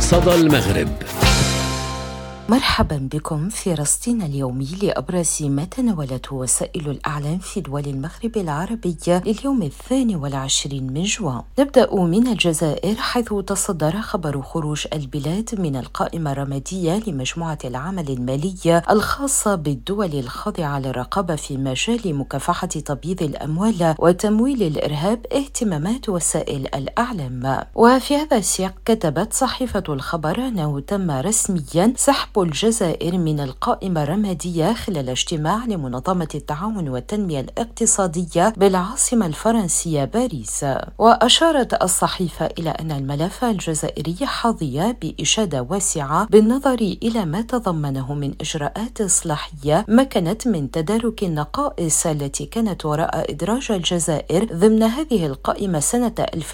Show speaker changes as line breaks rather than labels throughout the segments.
صدى المغرب.
مرحبا بكم في رصدنا اليومي لأبرز ما تناولته وسائل الإعلام في دول المغرب العربي لليوم 22 من جوان. نبدأ من الجزائر، حيث تصدر خبر خروج البلاد من القائمة الرمادية لمجموعة العمل المالي الخاصة بالدول الخاضعة للرقابة في مجال مكافحة تبييض الأموال وتمويل الإرهاب اهتمامات وسائل الإعلام. وفي هذا السياق كتبت صحيفة الخبر أنه تم رسميا سحب الجزائر من القائمة الرمادية خلال اجتماع لمنظمة التعاون والتنمية الاقتصادية بالعاصمة الفرنسية باريس. وأشارت الصحيفة إلى أن الملف الجزائري حظي بإشادة واسعة بالنظر إلى ما تضمنه من إجراءات إصلاحية مكنت من تدارك النقائص التي كانت وراء إدراج الجزائر ضمن هذه القائمة سنة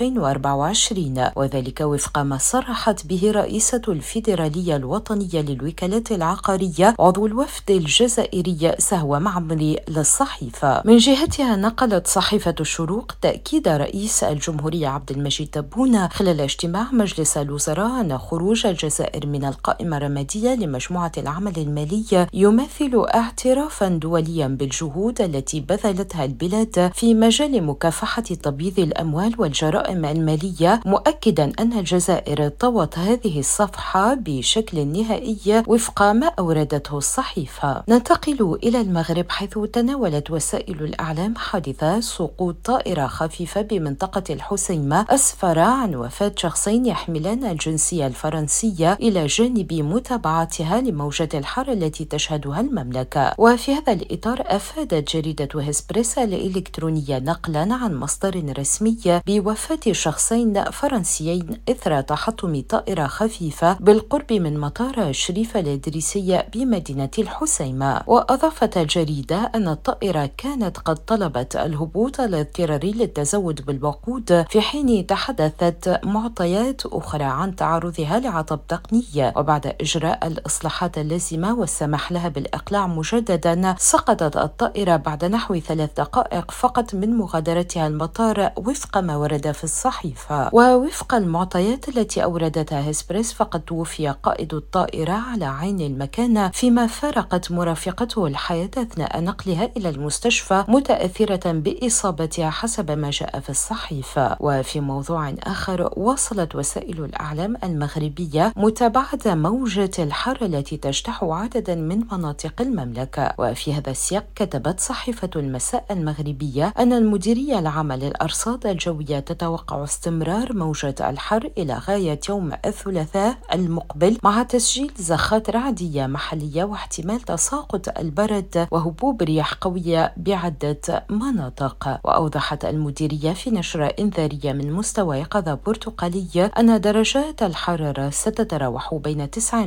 2024، وذلك وفق ما صرحت به رئيسة الفيدرالية الوطنية للوكالات العقارية عضو الوفد الجزائري سهوة معمري للصحيفة. من جهتها نقلت صحيفة الشروق تأكيد رئيس الجمهورية عبد المجيد تبون خلال اجتماع مجلس الوزراء أن خروج الجزائر من القائمة الرمادية لمجموعة العمل المالي يمثل اعترافا دوليا بالجهود التي بذلتها البلاد في مجال مكافحة تبييض الأموال والجرائم المالية، مؤكدا أن الجزائر طوت هذه الصفحة بشكل نهائي وفق ما أوردته الصحيفة. ننتقل إلى المغرب، حيث تناولت وسائل الإعلام حادث سقوط طائرة خفيفة بمنطقة الحسيمة أسفر عن وفاة شخصين يحملان الجنسية الفرنسية، إلى جانب متابعتها لموجة الحر التي تشهدها المملكة. وفي هذا الإطار أفادت جريدة هسبريس الإلكترونية نقلا عن مصدر رسمي بوفاة شخصين فرنسيين إثر تحطم طائرة خفيفة بالقرب من مطار شريف الإدريسي بمدينة الحسيمة. وأضافت الجريدة أن الطائرة كانت قد طلبت الهبوط الاضطراري للتزود بالوقود، في حين تحدثت معطيات أخرى عن تعرضها لعطب تقني. وبعد إجراء الإصلاحات اللازمة والسماح لها بالإقلاع مجددا، سقطت الطائرة بعد نحو 3 دقائق فقط من مغادرتها المطار وفق ما ورد في الصحيفة. ووفق المعطيات التي أوردتها هسبريس، فقد توفي قائد الطائرة على عين المكان، فيما فارقت مرافقته الحياة أثناء نقلها إلى المستشفى متأثرة بإصابتها حسب ما جاء في الصحيفة. وفي موضوع آخر، واصلت وسائل الإعلام المغربية متابعة موجة الحر التي تجتاح عددا من مناطق المملكة. وفي هذا السياق كتبت صحيفة المساء المغربية أن المديرية العامة للأرصاد الجوية تتوقع استمرار موجة الحر إلى غاية يوم الثلاثاء المقبل، مع تسجيل زخات رعدية محلية واحتمال تساقط البرد وهبوب رياح قوية بعدة مناطق. وأوضحت المديرية في نشرة إنذارية من مستوى يقظة برتقالي أن درجات الحرارة ستتراوح بين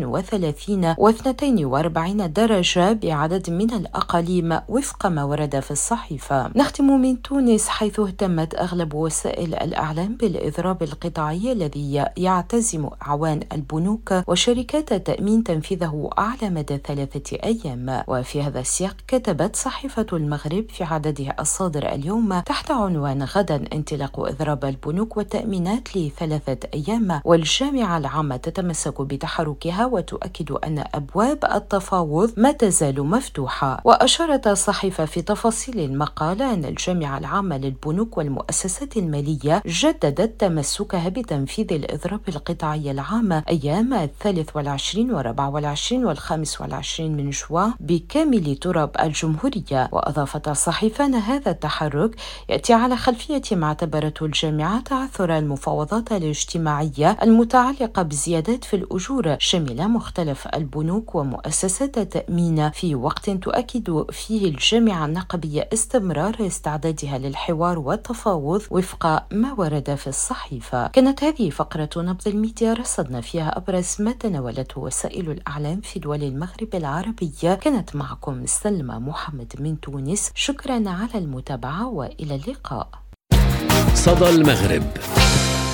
39 و 42 درجة بعدد من الأقاليم وفق ما ورد في الصحيفة. نختم من تونس، حيث اهتمت أغلب وسائل الإعلام بالإضراب القطاعي الذي يعتزم أعوان البنوك وشركات التأمين تنفيذه على مدى 3 أيام. وفي هذا السياق كتبت صحيفة المغرب في عددها الصادر اليوم تحت عنوان غدا انطلاق إضراب البنوك والتأمينات ل3 أيام، والجامعة العامة تتمسك بتحركها وتؤكد أن أبواب التفاوض ما تزال مفتوحة. وأشارت الصحيفة في تفاصيل المقال أن الجامعة العامة للبنوك والمؤسسات المالية جددت تمسكها بتنفيذ الإضراب القطاعي العام أيام 23 و24 و25 من جوان بكامل تراب الجمهورية. وأضافت الصحيفة أن هذا التحرك يأتي على خلفية ما اعتبرته الجامعة تعثر المفاوضات الاجتماعية المتعلقة بزيادات في الأجور شاملة مختلف البنوك ومؤسسات التأمين، في وقت تؤكد فيه الجامعة النقبية استمرار استعدادها للحوار والتفاوض وفق ما ورد في الصحيفة. كانت هذه فقرة نبض الميديا، رصدنا فيها أبرز ما تناولته وسائل الإعلام في دول المغرب العربية. كانت معكم سلمى محمد من تونس، شكرا على المتابعة وإلى اللقاء.
صدى المغرب.